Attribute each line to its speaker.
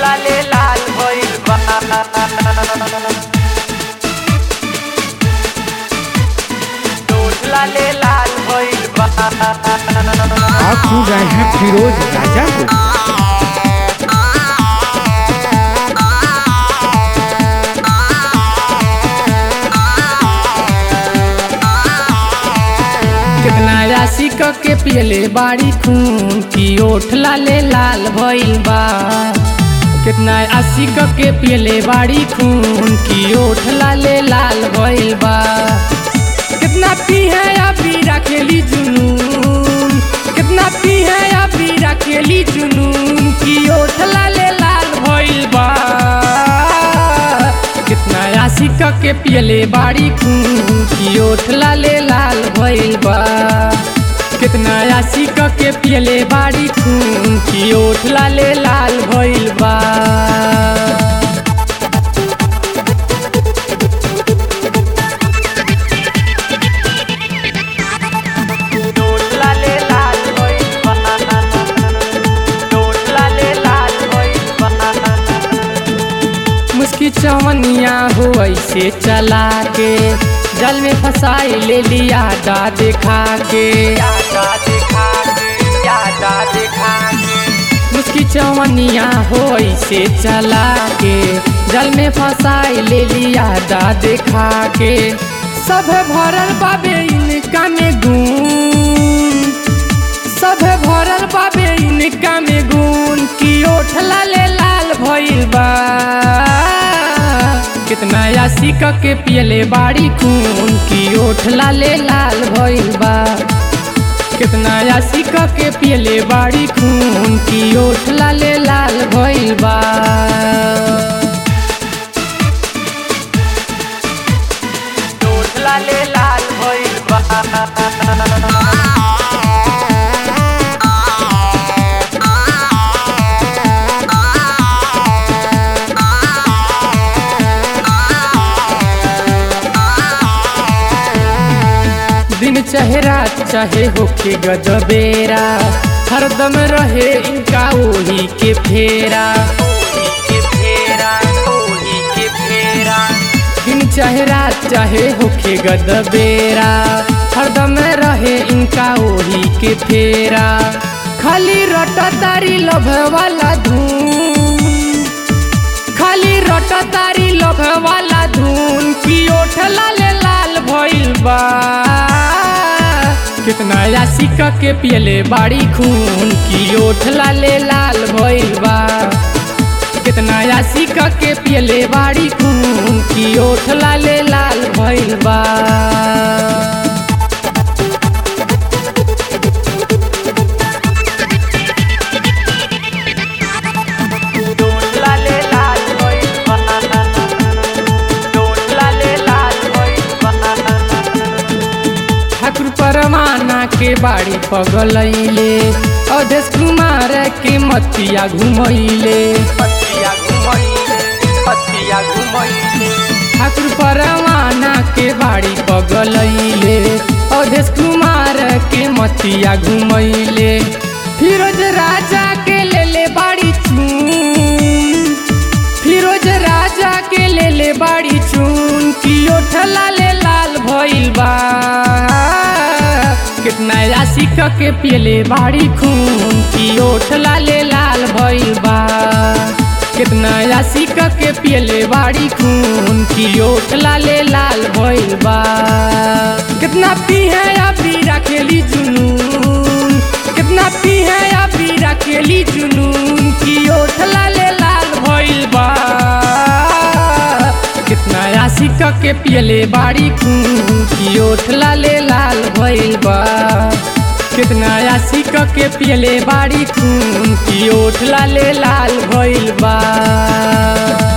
Speaker 1: लाले लाल भइल बा होठ लाले लाल भइल बा।
Speaker 2: आप सुन रहे हैं फिरोज राजा को।
Speaker 3: कितना राशि के पियले बाड़ी खून की ओठ लाले लाल भइल बा। कितना राशि के पियले बाड़ी खून की ओठ लाले लाल भइल बा। कितना पी है अभी रखेली जुनून, कितना पी है अभी रखेली जुनून की ओठ लाले लाल भइल बा। कितना राशि के पियले बाड़ी खून की ओठ लाले लाल भइल बा। कितना राशि के पियले बाड़ी खून की ओठ लाले लाल भइल बा।
Speaker 1: होठ लाले लाल भइल बा होठ लाले लाल भइल बा।
Speaker 3: मुस्की चवनिया हो ऐसे चला के जल में फंसाई ले लिया दा देखा के।
Speaker 1: यादा देखा के यादा देखा के
Speaker 3: मुस्की चवनिया हो ऐसे चला के जल में फंसाई ले लिया दा देखा के। सब भरल बाबे इनका में गुण, सब भरल बाबे इनका में गुण की ओठ लाले लाल भइल बा। कितना राशि के पियले बाड़ी खून की ओठ लाले लाल भइल बा। कितना राशि के पियले बाड़ी खून की ओठ लाले लाल भइल बा।
Speaker 1: होठ लाले लाल भइल बा।
Speaker 3: दिन चाहे रात चाहे होके गजबेरा हरदम रहे इनका ओही के फेरा।
Speaker 1: ओही के फेरा ओही के फेरा
Speaker 3: दिन चाहे रात चाहे होके गजबेरा हरदम रहे इनका ओही के फेरा। खाली रटतारी लभ वाला धून, खाली रटतारी लभ वाला धून की ओठ लाले लाल भइल बा। कितना राशि के पियले बाड़ी खून की ओठ लाले लाल भइल बा। कितना राशि के पियले बाड़ी खून की ओठ लाले लाल भइल बा।
Speaker 1: होठ लाले लाल भइल बा होठ लाले लाल भइल बा।
Speaker 3: ठाकुर परमाना के बाड़ी पगलैले अवधेश कुमार के मतिया घुमैले।
Speaker 1: पतिया घुमैले पतिया घुमैले
Speaker 3: ठाकुर परमाना के बाड़ी पगलैले अवधेश कुमार के मतिया घुमैले। फिरोज राजा के ले बाड़ी चून, फिरोज राजा के ले बाड़ी चून की ओठ लाले लाल भइल बा। कितना राशि के पियले बाड़ी खून की ओठ लाले लाल भइल बा। कितना राशि के पियले बाड़ी खून की ओठ लाले लाल भइल बा। कितना पी है अभी रखेली जुनून, कितना पी है अभी रखेली जुनून की ओठ लाले लाल भइल बा। कितना राशि के पियले बाड़ी खून की ओठ लाले लाल भइल बा। कितना राशि के पियले बाड़ी खून की ओठ लाले लाल भइल बा।